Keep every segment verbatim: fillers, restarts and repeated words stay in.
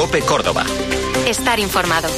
COPE Córdoba. Estar informado.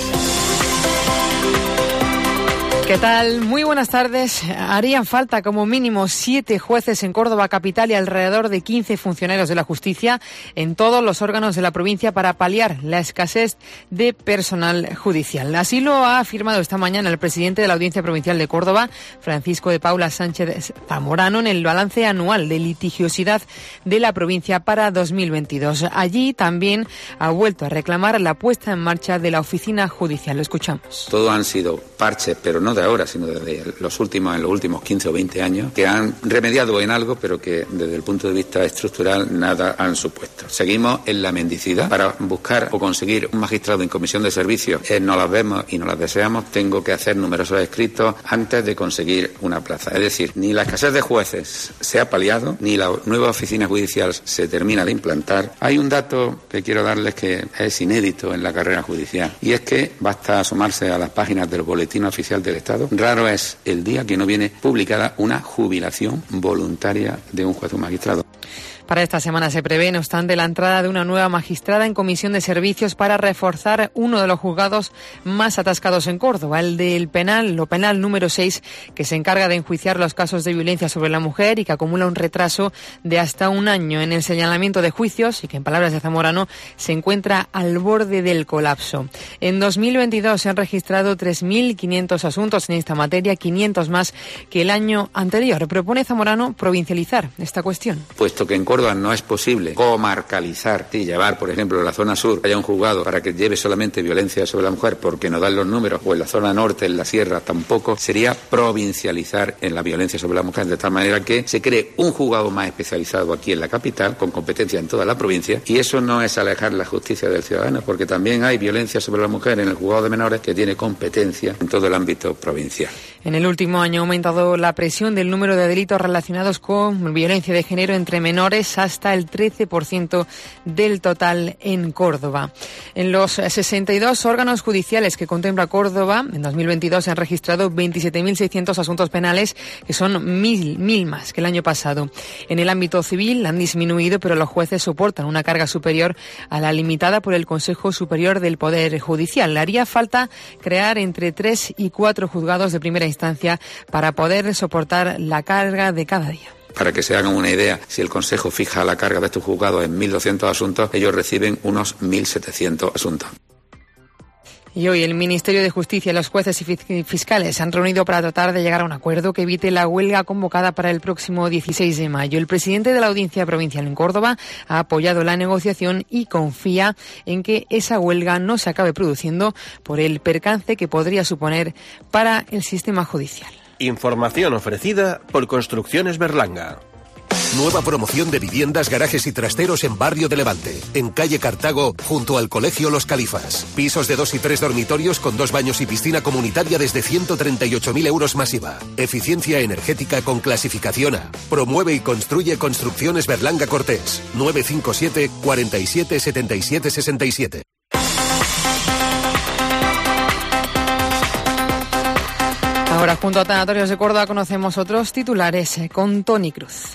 ¿Qué tal? Muy buenas tardes. Harían falta como mínimo siete jueces en Córdoba capital y alrededor de quince funcionarios de la justicia en todos los órganos de la provincia para paliar la escasez de personal judicial. Así lo ha afirmado esta mañana el presidente de la Audiencia Provincial de Córdoba, Francisco de Paula Sánchez Zamorano, en el balance anual de litigiosidad de la provincia para dos mil veintidós. Allí también ha vuelto a reclamar la puesta en marcha de la oficina judicial. Lo escuchamos. Todo han sido parches, pero no de ahora, sino desde los últimos, en los últimos quince o veinte años, que han remediado en algo, pero que desde el punto de vista estructural nada han supuesto. Seguimos en la mendicidad. Para buscar o conseguir un magistrado en comisión de servicios, eh, no las vemos y no las deseamos, tengo que hacer numerosos escritos antes de conseguir una plaza. Es decir, ni la escasez de jueces se ha paliado, ni la nueva oficina judicial se termina de implantar. Hay un dato que quiero darles que es inédito en la carrera judicial, y es que basta asomarse a las páginas del Boletín Oficial del Estado. Raro es el día que no viene publicada una jubilación voluntaria de un juez o magistrado. Para esta semana se prevé, no obstante, la entrada de una nueva magistrada en comisión de servicios para reforzar uno de los juzgados más atascados en Córdoba, el del penal, lo penal número seis, que se encarga de enjuiciar los casos de violencia sobre la mujer y que acumula un retraso de hasta un año en el señalamiento de juicios y que, en palabras de Zamorano, se encuentra al borde del colapso. En dos mil veintidós se han registrado tres mil quinientos asuntos en esta materia, quinientos más que el año anterior. Propone Zamorano provincializar esta cuestión. Puesto que en Córdoba no es posible comarcalizar y llevar, por ejemplo, en la zona sur haya un juzgado para que lleve solamente violencia sobre la mujer porque no dan los números, o en la zona norte, en la sierra tampoco, sería provincializar en la violencia sobre la mujer, de tal manera que se cree un juzgado más especializado aquí en la capital, con competencia en toda la provincia, y eso no es alejar la justicia del ciudadano, porque también hay violencia sobre la mujer en el juzgado de menores que tiene competencia en todo el ámbito provincial. En el último año ha aumentado la presión del número de delitos relacionados con violencia de género entre menores hasta el trece por ciento del total en Córdoba. En los sesenta y dos órganos judiciales que contempla Córdoba, en dos mil veintidós se han registrado veintisiete mil seiscientos asuntos penales, que son mil, mil más que el año pasado. En el ámbito civil han disminuido, pero los jueces soportan una carga superior a la limitada por el Consejo Superior del Poder Judicial. Haría falta crear entre tres y cuatro juzgados de primera instancia para poder soportar la carga de cada día. Para que se hagan una idea, si el Consejo fija la carga de estos juzgados en mil doscientos asuntos, ellos reciben unos mil setecientos asuntos. Y hoy el Ministerio de Justicia y los jueces y fiscales se han reunido para tratar de llegar a un acuerdo que evite la huelga convocada para el próximo dieciséis de mayo. El presidente de la Audiencia Provincial en Córdoba ha apoyado la negociación y confía en que esa huelga no se acabe produciendo por el percance que podría suponer para el sistema judicial. Información ofrecida por Construcciones Berlanga. Nueva promoción de viviendas, garajes y trasteros en Barrio de Levante, en calle Cartago, junto al Colegio Los Califas. Pisos de dos y tres dormitorios con dos baños y piscina comunitaria desde ciento treinta y ocho mil euros más I V A. Eficiencia energética con clasificación A. Promueve y construye Construcciones Berlanga Cortés. nueve cinco siete, cuarenta y siete, setenta y siete, sesenta y siete. Ahora, junto a Tanatorios de Córdoba, conocemos otros titulares con Tony Cruz.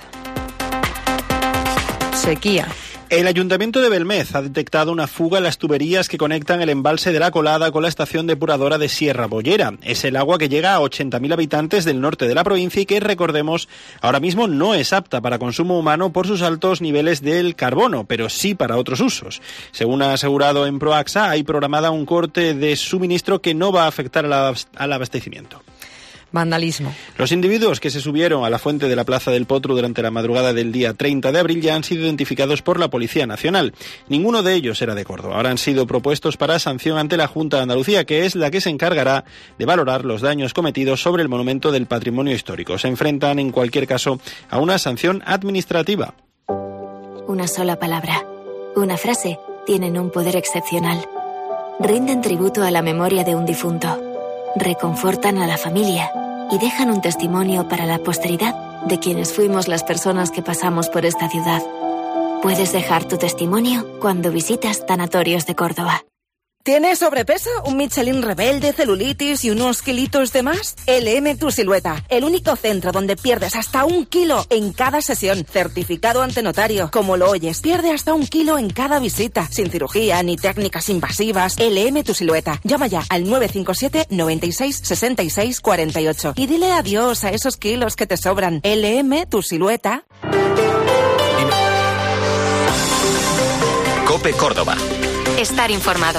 Sequía. El Ayuntamiento de Belmez ha detectado una fuga en las tuberías que conectan el embalse de la Colada con la estación depuradora de Sierra Bollera. Es el agua que llega a ochenta mil habitantes del norte de la provincia y que, recordemos, ahora mismo no es apta para consumo humano por sus altos niveles del carbono, pero sí para otros usos. Según ha asegurado en Proaxa, hay programada un corte de suministro que no va a afectar al abastecimiento. Vandalismo. Los individuos que se subieron a la fuente de la Plaza del Potro durante la madrugada del día treinta de abril ya han sido identificados por la Policía Nacional. Ninguno de ellos era de Córdoba. Ahora han sido propuestos para sanción ante la Junta de Andalucía, que es la que se encargará de valorar los daños cometidos sobre el monumento del patrimonio histórico. Se enfrentan, en cualquier caso, a una sanción administrativa. Una sola palabra, una frase, tienen un poder excepcional. Rinden tributo a la memoria de un difunto, reconfortan a la familia y dejan un testimonio para la posteridad de quienes fuimos las personas que pasamos por esta ciudad. Puedes dejar tu testimonio cuando visitas Tanatorios de Córdoba. ¿Tienes sobrepeso, un Michelin rebelde, celulitis y unos kilitos de más? L M Tu Silueta, el único centro donde pierdes hasta un kilo en cada sesión. Certificado ante notario. Como lo oyes, pierde hasta un kilo en cada visita. Sin cirugía ni técnicas invasivas. L M Tu Silueta. Llama ya al nueve cinco siete, noventa y seis, sesenta y seis, cuarenta y ocho y dile adiós a esos kilos que te sobran. L M Tu Silueta. COPE Córdoba. Estar informado.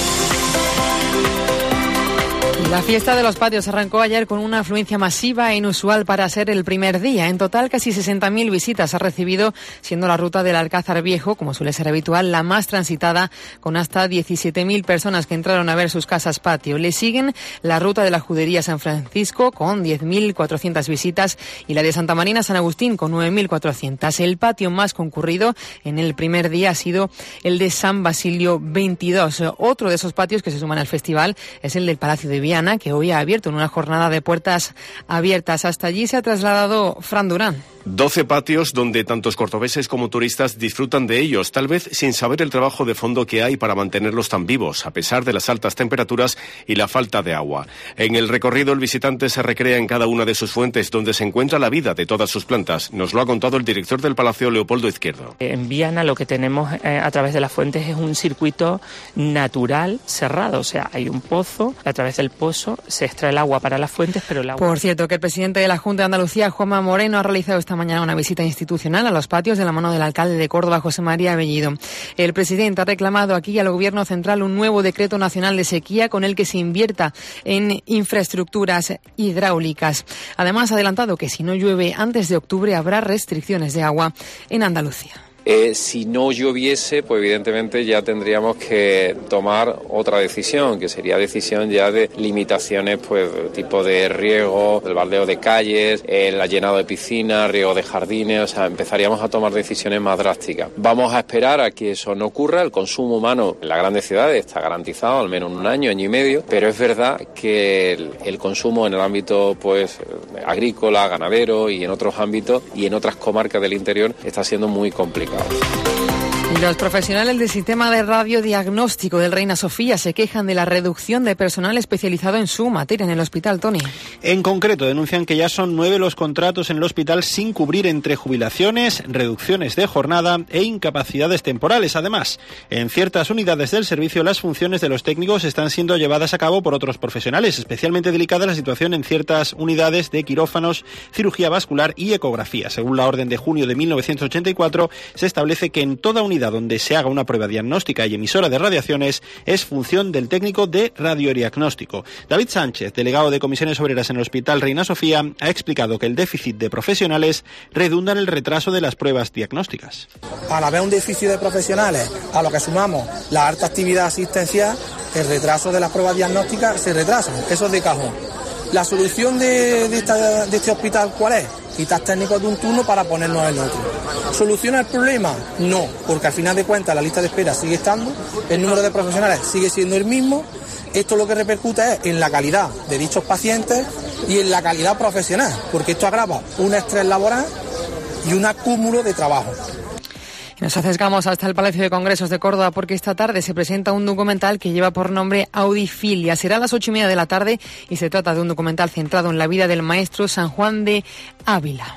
La fiesta de los patios arrancó ayer con una afluencia masiva e inusual para ser el primer día. En total, casi sesenta mil visitas ha recibido, siendo la ruta del Alcázar Viejo, como suele ser habitual, la más transitada, con hasta diecisiete mil personas que entraron a ver sus casas patio. Le siguen la ruta de la Judería San Francisco, con diez mil cuatrocientas visitas, y la de Santa Marina San Agustín, con nueve mil cuatrocientas. El patio más concurrido en el primer día ha sido el de San Basilio veintidós. Otro de esos patios que se suman al festival es el del Palacio de Viana, que hoy ha abierto en una jornada de puertas abiertas. Hasta allí se ha trasladado Fran Durán. doce patios donde tantos cordobeses como turistas disfrutan de ellos, tal vez sin saber el trabajo de fondo que hay para mantenerlos tan vivos, a pesar de las altas temperaturas y la falta de agua. En el recorrido, el visitante se recrea en cada una de sus fuentes, donde se encuentra la vida de todas sus plantas. Nos lo ha contado el director del Palacio, Leopoldo Izquierdo. En Viana lo que tenemos eh, a través de las fuentes es un circuito natural cerrado, o sea, hay un pozo, a través del pozo se extrae el agua para las fuentes, pero el agua... Por cierto, que el presidente de la Junta de Andalucía, Juanma Moreno, ha realizado esta mañana una visita institucional a los patios de la mano del alcalde de Córdoba, José María Abellido. El presidente ha reclamado aquí al Gobierno central un nuevo decreto nacional de sequía con el que se invierta en infraestructuras hidráulicas. Además, ha adelantado que si no llueve antes de octubre habrá restricciones de agua en Andalucía. Eh, si no lloviese, pues evidentemente ya tendríamos que tomar otra decisión, que sería decisión ya de limitaciones, pues tipo de riego, el baldeo de calles, el llenado de piscinas, riego de jardines, o sea, empezaríamos a tomar decisiones más drásticas. Vamos a esperar a que eso no ocurra. El consumo humano en las grandes ciudades está garantizado al menos un año, año y medio, pero es verdad que el, el consumo en el ámbito pues agrícola, ganadero y en otros ámbitos y en otras comarcas del interior está siendo muy complicado. Los profesionales del sistema de radiodiagnóstico del Reina Sofía se quejan de la reducción de personal especializado en su materia en el hospital, Tony. En concreto, denuncian que ya son nueve los contratos en el hospital sin cubrir entre jubilaciones, reducciones de jornada e incapacidades temporales. Además, en ciertas unidades del servicio las funciones de los técnicos están siendo llevadas a cabo por otros profesionales. Especialmente delicada la situación en ciertas unidades de quirófanos, cirugía vascular y ecografía. Según la orden de junio de mil novecientos ochenta y cuatro, se establece que en toda unidad donde se haga una prueba diagnóstica y emisora de radiaciones es función del técnico de radiodiagnóstico. David Sánchez, delegado de Comisiones Obreras en el Hospital Reina Sofía, ha explicado que el déficit de profesionales redunda en el retraso de las pruebas diagnósticas. Al haber un déficit de profesionales, a lo que sumamos la alta actividad asistencial, el retraso de las pruebas diagnósticas se retrasan, eso es de cajón. ¿La solución de, de, esta, de este hospital cuál es? Quitar técnicos de un turno para ponernos en otro. ¿Soluciona el problema? No, porque al final de cuentas la lista de espera sigue estando, el número de profesionales sigue siendo el mismo. Esto lo que repercute es en la calidad de dichos pacientes y en la calidad profesional, porque esto agrava un estrés laboral y un acúmulo de trabajo. Nos acercamos hasta el Palacio de Congresos de Córdoba porque esta tarde se presenta un documental que lleva por nombre Audifilia. Será a las ocho y media de la tarde y se trata de un documental centrado en la vida del maestro San Juan de Ávila.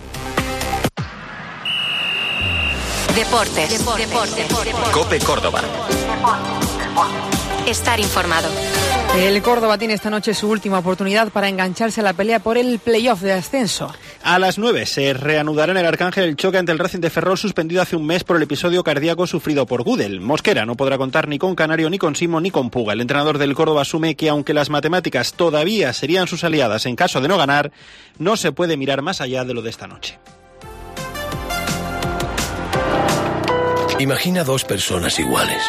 Deportes. Deportes. Deportes. Deportes. COPE Córdoba. Estar informado. El Córdoba tiene esta noche su última oportunidad para engancharse a la pelea por el playoff de ascenso. A las nueve se reanudará en el Arcángel el choque ante el Racing de Ferrol suspendido hace un mes por el episodio cardíaco sufrido por Gudel. Mosquera no podrá contar ni con Canario, ni con Simo, ni con Puga. El entrenador del Córdoba asume que aunque las matemáticas todavía serían sus aliadas en caso de no ganar, no se puede mirar más allá de lo de esta noche. Imagina dos personas iguales.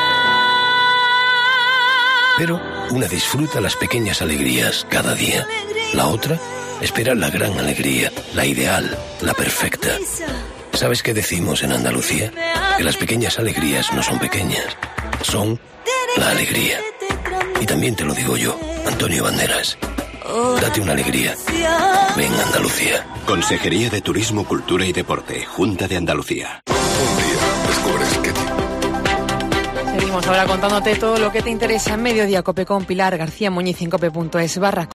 Pero una disfruta las pequeñas alegrías cada día. La otra espera la gran alegría, la ideal, la perfecta. ¿Sabes qué decimos en Andalucía? Que las pequeñas alegrías no son pequeñas, son la alegría. Y también te lo digo yo, Antonio Banderas. Date una alegría. Ven Andalucía. Consejería de Turismo, Cultura y Deporte, Junta de Andalucía. Un día descubres que Seguimos ahora contándote todo lo que te interesa en Mediodía Cope con Pilar García Muñiz en cope punto es barra